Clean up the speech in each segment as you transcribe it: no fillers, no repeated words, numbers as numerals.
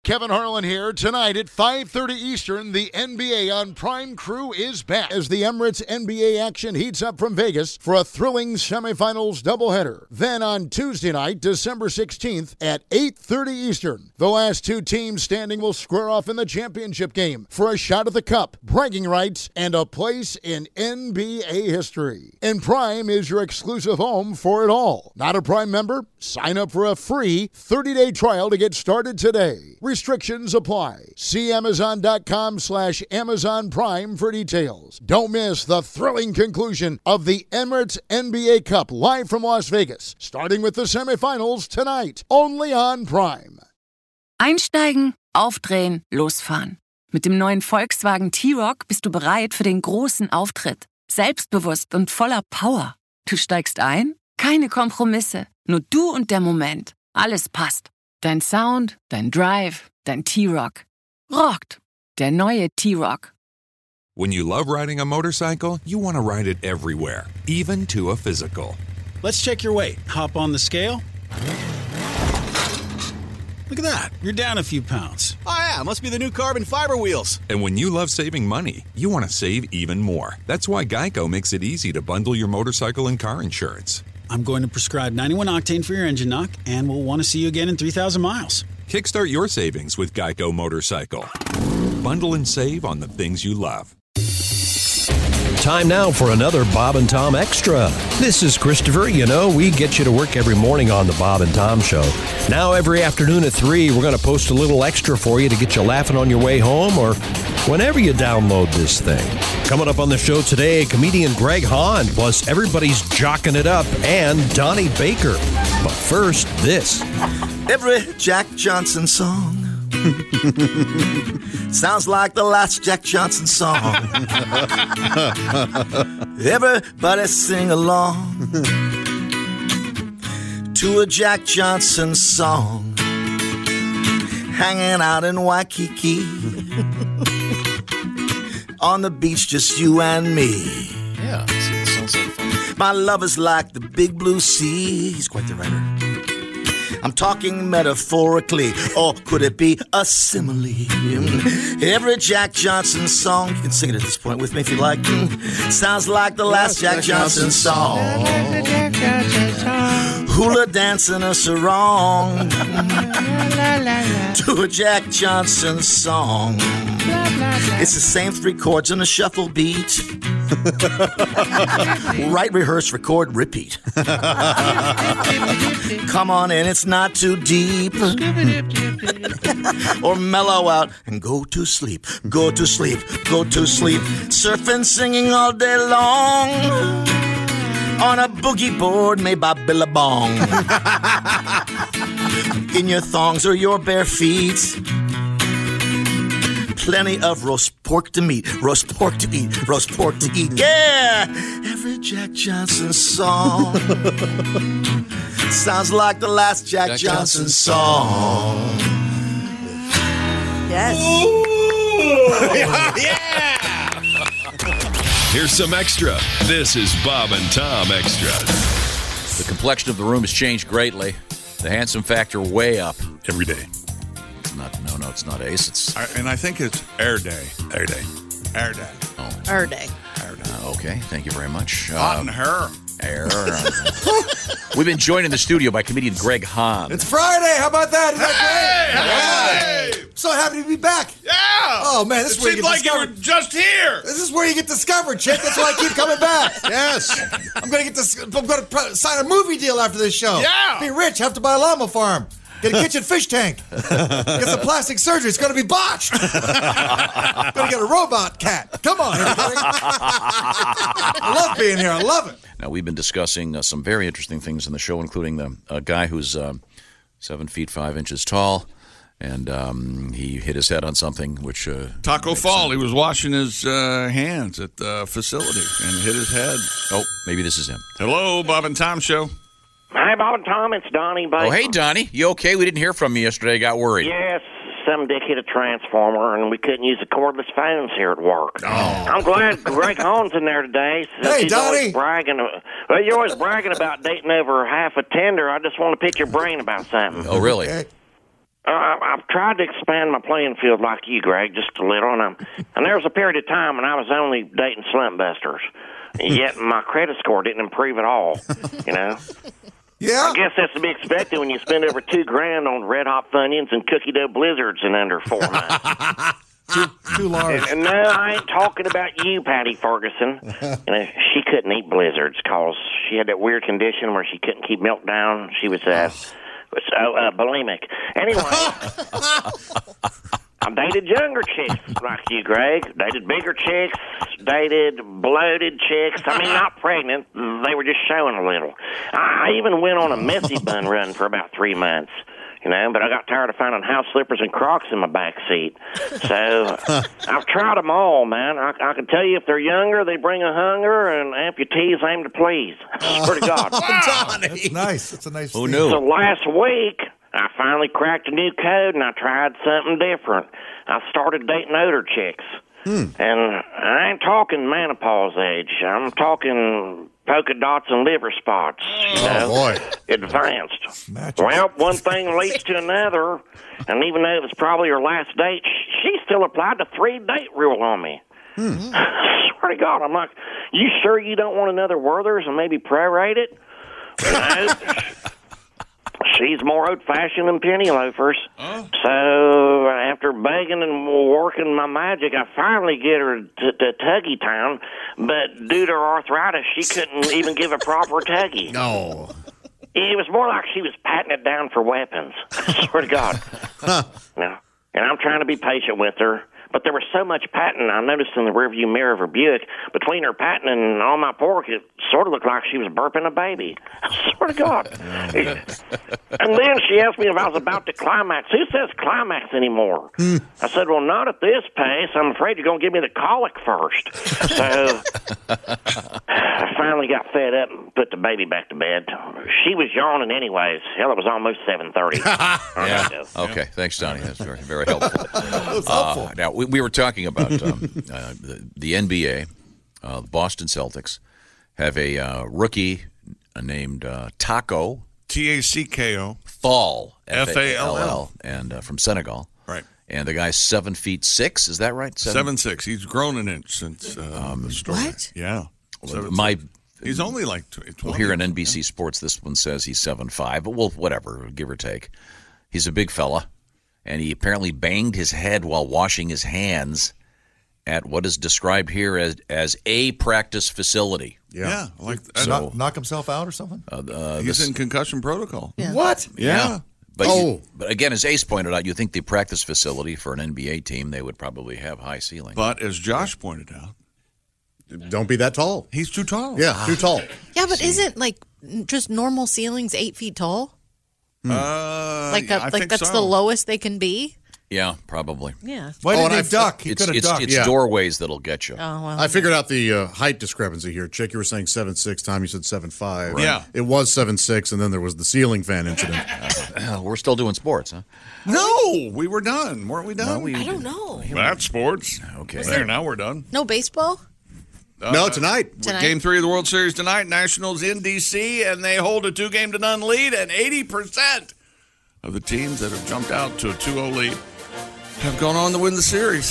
Kevin Harlan here. Tonight at 5:30 Eastern, the NBA on Prime Crew is back as the Emirates NBA action heats up from Vegas for a thrilling semifinals doubleheader. Then on Tuesday night, December 16th at 8:30 Eastern, the last two teams standing will square off in the championship game for a shot at the cup, bragging rights, and a place in NBA history. And Prime is your exclusive home for it all. Not a Prime member? Sign up for a free 30-day trial to get started today. Restrictions apply. See Amazon.com/Amazon Prime for details. Don't miss the thrilling conclusion of the Emirates NBA Cup live from Las Vegas, starting with the semifinals tonight, only on Prime. Einsteigen, aufdrehen, losfahren. Mit dem neuen Volkswagen T-Roc bist du bereit für den großen Auftritt. Selbstbewusst und voller Power. Du steigst ein? Keine Kompromisse. Nur du und der Moment. Alles passt. Dein Sound, dein Drive, dein T-Roc. Rockt. Der neue T-Roc. When you love riding a motorcycle, you want to ride it everywhere, even to a physical. Let's check your weight. Hop on the scale. Look at that. You're down a few pounds. Oh, yeah. Must be the new carbon fiber wheels. And when you love saving money, you want to save even more. That's why Geico makes it easy to bundle your motorcycle and car insurance. I'm going to prescribe 91 octane for your engine knock, and we'll want to see you again in 3,000 miles. Kickstart your savings with Geico Motorcycle. Bundle and save on the things you love. Time now for another Bob and Tom Extra. This is Christopher. You know, we get you to work every morning on the Bob and Tom Show. Now every afternoon at 3, we're going to post a little extra for you to get you laughing on your way home or whenever you download this thing. Coming up on the show today, comedian Greg Hahn, plus everybody's jocking it up, and Donnie Baker. But first, this. Every Jack Johnson song sounds like the last Jack Johnson song. Everybody sing along to a Jack Johnson song. Hanging out in Waikiki on the beach, just you and me. Yeah, it sounds like fun. My love is like the big blue sea. He's quite the writer. I'm talking metaphorically, or could it be a simile? Every Jack Johnson song, you can sing it at this point with me if you like, sounds like the last Jack Johnson song. Hula dancing a sarong to a Jack Johnson song. It's the same 3 chords on a shuffle beat. Write, rehearse, record, repeat. Come on in, it's not too deep. Or mellow out and go to sleep. Go to sleep, go to sleep. Surfing, singing all day long on a boogie board made by Billabong. In your thongs or your bare feet. Plenty of roast pork to meat, roast pork to eat, roast pork to eat. Yeah! Every Jack Johnson song sounds like the last Jack Johnson song. Yes. Yeah! Here's some extra. This is Bob and Tom Extra. The complexion of the room has changed greatly. The handsome factor way up. Every day. No, it's not Ace. It's And I think it's Air Day. Air Day. Air Day. Oh. Our day. Okay, thank you very much. Hot in her. Air. We've been joined in the studio by comedian Greg Hahn. It's Friday. How about that? Isn't that Hey! great? So happy to be back. Yeah! Oh, man, this is where you seemed get like you were discovered. just here. This is where you get discovered, chick. That's why I keep coming back. Yes. I'm going to sign a movie deal after this show. Yeah. Be rich. Have to buy a llama farm. Get a kitchen fish tank. Get some plastic surgery. It's going to be botched. Going to get a robot cat. Come on, everybody. I love being here. I love it. Now, we've been discussing some very interesting things in the show, including the guy who's 7 feet 5 inches tall, and he hit his head on something, which... Taco Fall. He was washing his hands at the facility and hit his head. Oh, maybe this is him. Hello, Bob and Tom Show. Hi, Bob and Tom. It's Donnie Baker. Oh, hey, Donnie. You okay? We didn't hear from you yesterday. I got worried. Yes, some dick hit a transformer, and we couldn't use the cordless phones here at work. Oh. I'm glad Greg Hahn's in there today. Hey, He's Donnie. always bragging. Well, you're always bragging about dating over half a tender. I just want to pick your brain about something. Oh, really? Okay. I've tried to expand my playing field like you, Greg, just a little, and there was a period of time when I was only dating slump busters, yet my credit score didn't improve at all, you know? Yeah. I guess that's to be expected when you spend over $2,000 on Red Hot Funyuns and cookie dough blizzards in under 4 months. Too large. And no, I ain't talking about you, Patty Ferguson. You know, she couldn't eat blizzards because she had that weird condition where she couldn't keep milk down. She was bulimic. Anyway, I dated younger chicks like you, Greg. Dated bigger chicks. Dated bloated chicks. I mean, not pregnant. They were just showing a little. I even went on a messy bun run for about 3 months. You know, but I got tired of finding house slippers and Crocs in my back seat. So I've tried them all, man. I can tell you if they're younger, they bring a hunger, and amputees aim to please. I swear to God. Wow. That's nice. That's a nice Who thing. knew? So last week, I finally cracked a new code, and I tried something different. I started dating older chicks. And I ain't talking menopause age. I'm talking polka dots and liver spots. You know, boy. Advanced. Matches. Well, one thing leads to another, and even though it was probably her last date, she still applied the 3-date rule on me. Swear to God, I'm like, you sure you don't want another Werther's and maybe prorate it? You know? She's more old-fashioned than penny loafers. So after begging and working my magic, I finally get her to Tuggy Town. But due to her arthritis, she couldn't even give a proper Tuggy. No. It was more like she was patting it down for weapons. I swear to God. No. And I'm trying to be patient with her. But there was so much patting I noticed in the rearview mirror of her Buick. Between her patting and on my pork, it sort of looked like she was burping a baby. I swear to God. And then she asked me if I was about to climax. Who says climax anymore? I said, well, not at this pace. I'm afraid you're going to give me the colic first. So I finally got fed up and put the baby back to bed. She was yawning anyways. Hell, it was almost 7:30. Yeah. Okay. Thanks, Donnie. That's very, very helpful. That was helpful. Now, we were talking about the NBA. The Boston Celtics have a rookie named Taco Tacko Fall, Fall, and from Senegal. Right. And the guy's 7'6". Is that right? 7'6". He's grown an inch since the story. What? Yeah. He's only like 20. Well, here on NBC Sports, this one says he's 7'5", but well, whatever, give or take. He's a big fella, and he apparently banged his head while washing his hands at what is described here as a practice facility. Yeah. Like knock himself out or something? he's in concussion protocol. Yeah. What? Yeah. But again, as Ace pointed out, you think the practice facility for an NBA team, they would probably have high ceilings. But as Josh pointed out, don't be that tall. He's too tall. Yeah, too tall. Yeah, but isn't like just normal ceilings 8 feet tall? Like that's the lowest they can be? Yeah, probably. Yeah. Why did they duck? He could have ducked. It's doorways that'll get you. Oh, well. I figured out the height discrepancy here. Chick, you were saying 7'6". Tom, you said 7'5". Right. Yeah. It was 7'6", and then there was the ceiling fan incident. We're still doing sports, huh? No, we were done. Weren't we done? I don't know. That's sports. Okay. There, now we're done. No baseball? No, tonight. Game 3 of the World Series tonight. Nationals in D.C., and they hold a 2-0 lead, and 80% of the teams that have jumped out to a 2-0 lead have gone on to win the series.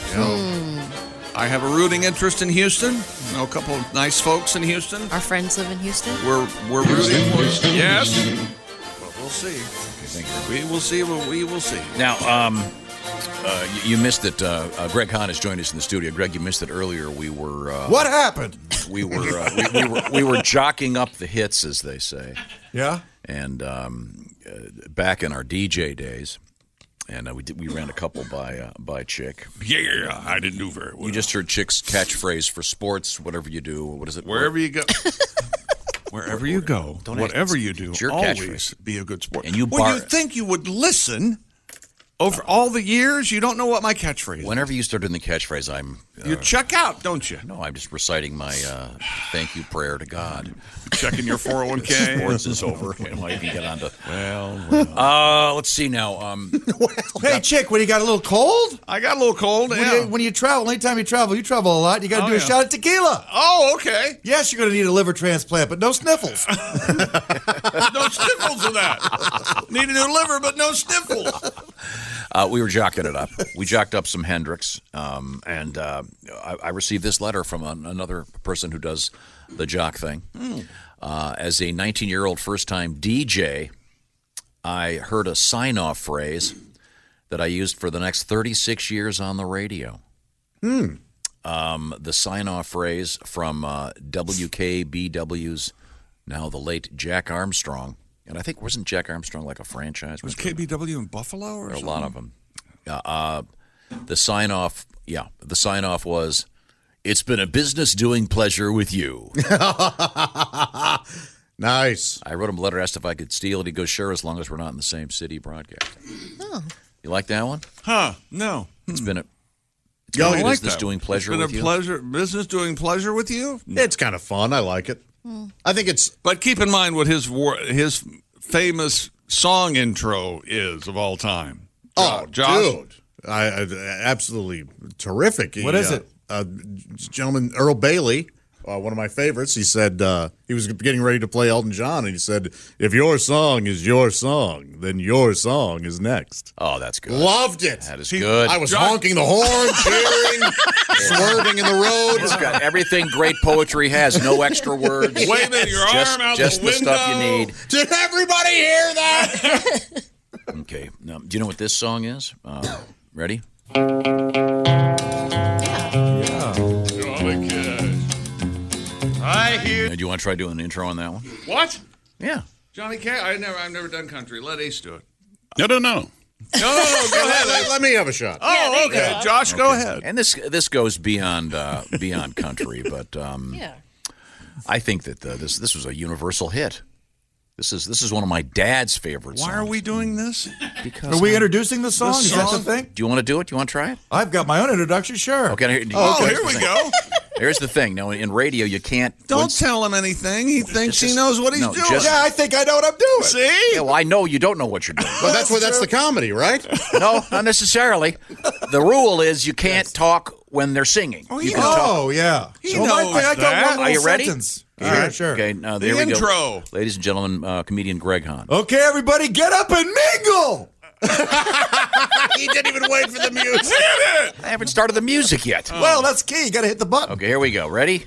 I have a rooting interest in Houston. I know a couple of nice folks in Houston. Our friends live in Houston? We're rooting for yes. But we'll see. We will see what we will see. Now, you missed it. Greg Hahn has joined us in the studio. Greg, you missed it earlier. We were what happened? We were jocking up the hits, as they say. Yeah. And back in our DJ days, and we ran a couple by Chick. Yeah, I didn't do very well. You just heard Chick's catchphrase for sports. Whatever you do, what is it? Wherever you go. Wherever you go, whatever you do, always be a good sport. And you think you would listen Over all the years, you don't know what my catchphrase is. Whenever you start doing the catchphrase, you check out, don't you? No, I'm just reciting my thank you prayer to God. Checking your 401k. Sports is over. And I can get on to. Well. Let's see now. Hey, Chick, when you got a little cold? I got a little cold. When you travel, anytime you travel a lot. You got to do a shot of tequila. Oh, okay. Yes, you're going to need a liver transplant, but no sniffles. No sniffles of that. Need a new liver, but no sniffles. We were jocking it up. We jocked up some Hendrix, and I received this letter from another person who does the jock thing. As a 19-year-old first-time DJ, I heard a sign-off phrase that I used for the next 36 years on the radio. The sign-off phrase from WKBW's, now the late Jack Armstrong. And I think, wasn't Jack Armstrong like a franchise? Was KBW in Buffalo or something? A lot of them. The sign-off was, "It's been a business doing pleasure with you." Nice. I wrote him a letter, asked if I could steal it. He goes, "Sure, as long as we're not in the same city broadcasting." Oh. You like that one? Huh, no. It's been a like business doing pleasure with you. Business doing pleasure with you? No. It's kind of fun. I like it. I think it's... But keep in mind what his famous song intro is of all time. Josh? Dude. I absolutely terrific. What is it? Gentleman, Earl Bailey, one of my favorites, he said he was getting ready to play Elton John, and he said, "If your song is your song, then your song is next." Oh, that's good. Loved it. That is good. I was honking the horn, cheering, swerving in the road. It's got everything great poetry has, no extra words. Waving your arm out just the window. Just the stuff you need. Did everybody hear that? Okay. Now, do you know what this song is? Ready? I hear. Do you want to try doing an intro on that one? What? Yeah. Johnny Cash. I've never done country. Let Ace do it. No. No. Go ahead. Let me have a shot. Oh, okay. Josh, go ahead. And this goes beyond country, but I think that this was a universal hit. This is one of my dad's favorite songs. Why are we doing this? Because are we introducing the song? Is that the thing? Do you want to do it? Do you want to try it? I've got my own introduction, sure. Okay. Here we go. Here's the thing. Now, in radio, you can't... Don't tell him anything. He thinks he knows what he's doing. Yeah, I think I know what I'm doing. See? Yeah, well, I know you don't know what you're doing. But that's the comedy, right? No, not necessarily. The rule is you can't talk when they're singing. You can talk. Yeah. He knows that. Are you ready? Sure. Okay, now there we intro. go. Ladies and gentlemen, comedian Greg Hahn. Okay, everybody, get up and mingle! He didn't even wait for the music. I haven't started the music yet. Well, that's key. You got to hit the button. Okay, here we go. Ready?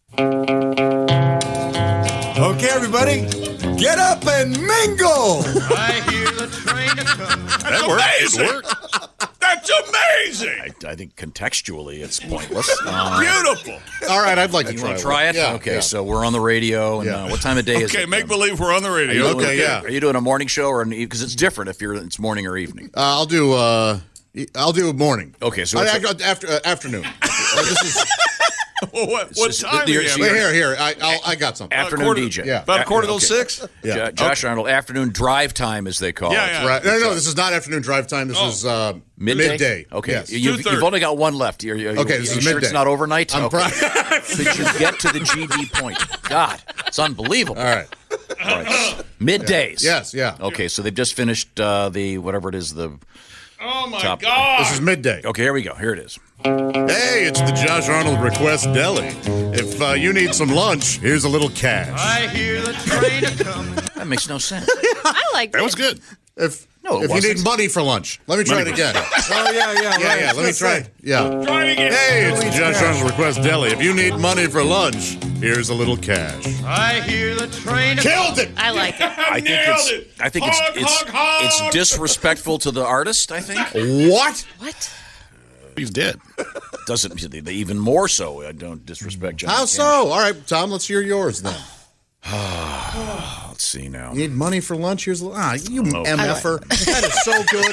Okay, everybody, get up and mingle! I hear the train coming. That worked. It worked. That's amazing. I think contextually it's pointless. Beautiful. All right, I'd like to You try want to try it? Yeah, okay, yeah. so we're on the radio, and what time of day is it? Okay, make believe we're on the radio. Are you doing a morning show or because it's different if it's morning or evening? I'll do morning. Okay, so afternoon. This is what time Here, I got something. Afternoon DJ. Yeah. About 5:45. Yeah. Josh Arnold, afternoon drive time, as they call it. Right. No, this is not afternoon drive time. This is midday. Okay. Yes. You've only got one left. This is sure midday. It's not overnight? I'm Did you get to the GD point? God, it's unbelievable. All right. Middays. Yes, yeah. Okay, so they've just finished the whatever it is, the Oh, my top. God. This is midday. Okay, here we go. Here it is. Hey, it's the Josh Arnold Request Deli. If you need some lunch, here's a little cash. I hear the train coming. That makes no sense. I like That was good. If it you need money for lunch, let me try it again. Oh, Yeah, let me try it. Yeah. Try it again. Hey, it's the Josh Arnold Request Deli. If you need money for lunch, here's a little cash. I hear the train. Killed it. I like it. I think it's disrespectful to the artist, I think. What? What? He's dead. Doesn't even more so. I don't disrespect Johnny How Cash. so? All right, Tom, let's hear yours then. Let's see now. You need money for lunch? Here's a little... you MFer. That is so good.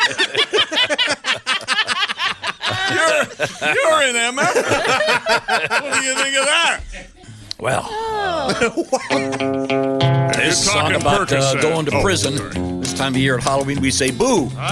You're an MF. What do you think of that? Well, this is a song about going to prison. This this time of year at Halloween, we say boo. Boo.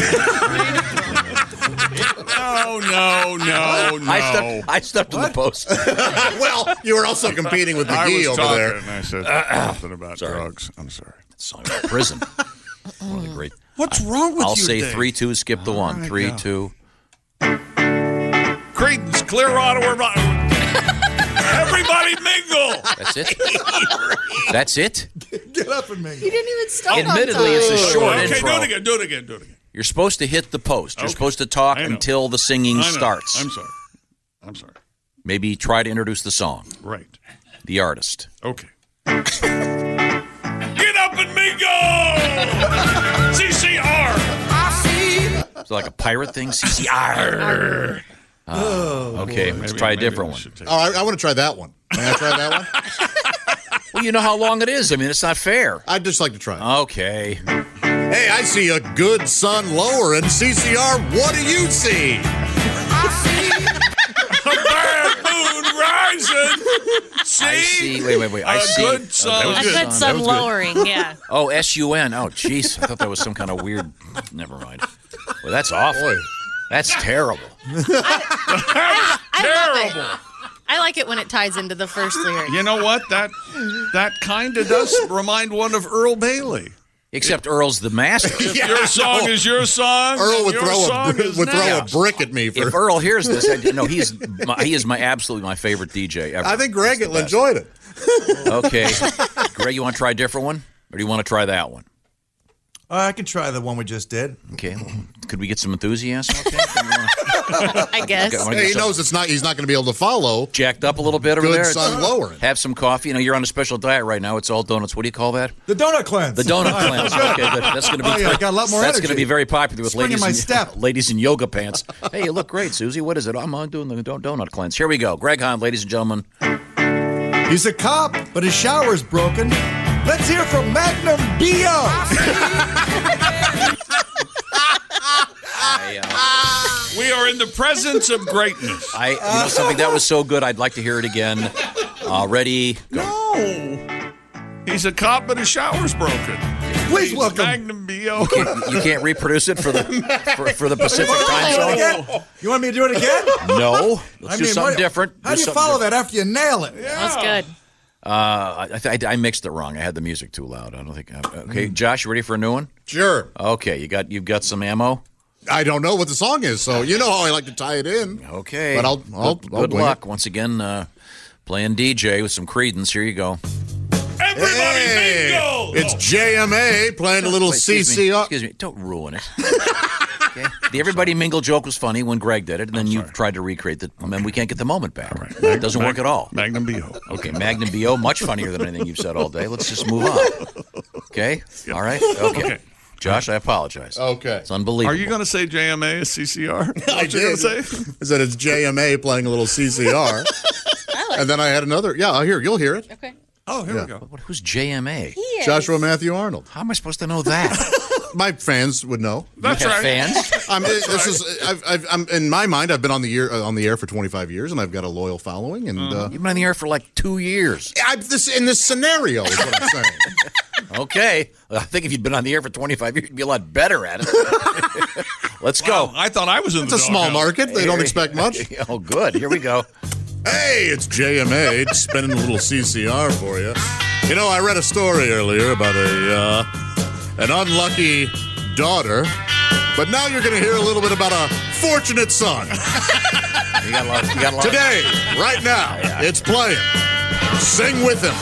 No. I stepped in the post. Well, you were also competing with McGee over there. And I said something about drugs. I'm sorry. It's not about prison. One of the great. What's wrong with I'll you? say Dave? 3-2, skip the one. 3-2. Creedence Clearwater. Everybody mingle. That's it? That's it? Get up and mingle. You didn't even start. Admittedly, it's a short intro. Do it again. You're supposed to hit the post. You're supposed to talk until the singing starts. I'm sorry. Maybe try to introduce the song. Right. The artist. Okay. Get up and mingle! CCR! Is it like a pirate thing? CCR. Okay, let's try a different one. I want to try that one. May I try that one? Well, you know how long it is. I mean, it's not fair. I'd just like to try it. Okay. Hey, I see a good sun lowering. CCR, what do you see? A bad moon rising. See? I see. Wait. I see. Good sun. A good sun lowering, yeah. Oh, S-U-N. Oh, jeez. I thought that was some kind of weird. Never mind. Well, that's awful. Boy. That's terrible. Terrible. I like it when it ties into the first lyric. You know what? That kind of does remind one of Earl Bailey. Except Earl's the master. Your song is your song. Earl would your throw song is a next. brick at me. If Earl hears this, he is my absolutely my favorite DJ ever. I think Greg enjoyed it. Okay. Greg, you want to try a different one? Or do you want to try that one? I can try the one we just did. Okay. Well, could we get some enthusiasm? Okay. I guess. He knows he's not going to be able to follow. Jacked up a little bit over Good there. sun lowering. Have some coffee. You know, you're on a special diet right now. It's all donuts. What do you call that? The donut cleanse. The donut cleanse. Okay, good. That's going to be. I got a lot more That's energy. going to be very popular with Spring in my ladies. step. Ladies in yoga pants. Hey, you look great, Susie. What is it? I'm doing the donut cleanse. Here we go. Greg Hahn, ladies and gentlemen. He's a cop, but his shower's broken. Let's hear from Magnum B.O. We are in the presence of greatness. You know something that was so good. I'd like to hear it again. Ready? Go. No. He's a cop, but his shower's broken. Please welcome Magnum B.O. You can't reproduce it for the Pacific time zone. You want me to do it again? No. Let's do something different. How do you follow that after you nail it? That's good. I mixed it wrong. I had the music too loud. I don't think. Okay, Josh, you ready for a new one? Sure. Okay, you've got some ammo. I don't know what the song is, so you know how I like to tie it in. Okay, but I'll good luck once again. Playing DJ with some Creedence. Here you go. Everybody mingle! It's JMA playing a little CCR. Excuse me. Don't ruin it. Okay. The Everybody Mingle joke was funny when Greg did it, and then you tried to recreate it, and then we can't get the moment back. Right. It doesn't work at all. Magnum B.O. Okay, Magnum B.O., much funnier than anything you've said all day. Let's just move on. Okay? All right? Okay. Josh, I apologize. Okay. It's unbelievable. Are you going to say JMA is CCR? I did. I said it's JMA playing a little CCR. And then I had another. Yeah, you'll hear it. Okay. Oh, here we go. Who's JMA? Joshua Matthew Arnold. How am I supposed to know that? My fans would know. That's you have right. fans? I'm in my mind. I've been on the air for 25 years, and I've got a loyal following. And You've been on the air for like 2 years. In this scenario is what I'm saying. Okay. I think if you'd been on the air for 25 years, you'd be a lot better at it. Let's go. I thought I was in It's a small market. They don't expect much. Oh, good. Here we go. Hey, it's JMA spinning a little CCR for you. You know, I read a story earlier about an unlucky daughter, but now you're going to hear a little bit about a fortunate son. You got a lot. Today, right now, it's playing. Sing with him.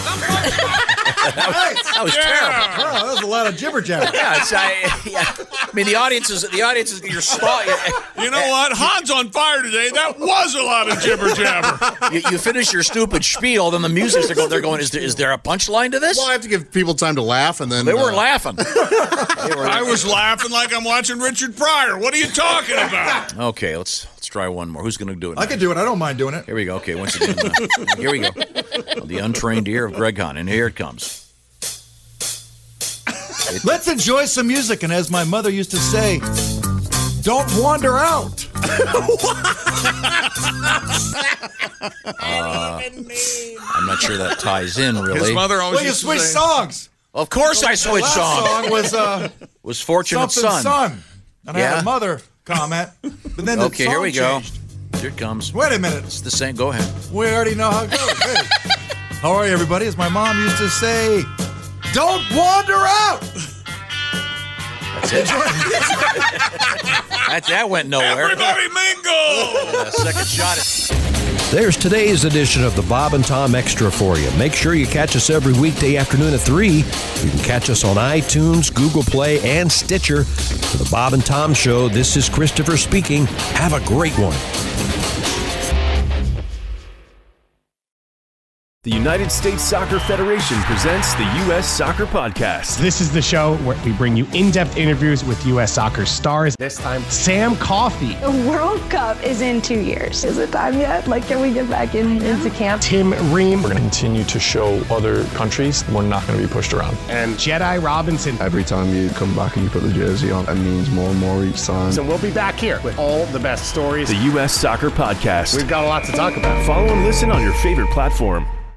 That was terrible. Oh, that was a lot of jibber jabber. Yeah, I mean, the audience is your spot. You know what? Han's on fire today. That was a lot of jibber jabber. You finish your stupid spiel, then the music's they're going. Is there a punchline to this? Well, I have to give people time to laugh, and then They weren't laughing. I was laughing like I'm watching Richard Pryor. What are you talking about? Okay, let's try one more. Who's going to do it? I can do it. I don't mind doing it. Here we go. Okay, once again, here we go. The untrained ear of Greg Hahn, and here it comes. Let's enjoy some music, and as my mother used to say, don't wander out. I'm not sure that ties in really. His mother always Well, you used to switch say, songs. Of course I switched last songs. song was Fortunate Something Son. And I had a mother comment. But then the song here we changed. go. Here it comes. Wait a minute. It's the same. Go ahead. We already know how it goes. Hey. How are you, everybody? As my mom used to say, don't wander out. That's it. that went nowhere. Everybody mingle! Second shot at... There's today's edition of the Bob and Tom Extra for you. Make sure you catch us every weekday afternoon at 3. You can catch us on iTunes, Google Play, and Stitcher. For the Bob and Tom Show, this is Christopher speaking. Have a great one. The United States Soccer Federation presents the U.S. Soccer Podcast. This is the show where we bring you in-depth interviews with U.S. soccer stars. This time, Sam Coffey. The World Cup is in 2 years. Is it time yet? Can we get back into camp? Tim Ream. We're going to continue to show other countries we're not going to be pushed around. And Jedi Robinson. Every time you come back and you put the jersey on, it means more and more each time. So we'll be back here with all the best stories. The U.S. Soccer Podcast. We've got a lot to talk about. Follow and listen on your favorite platform.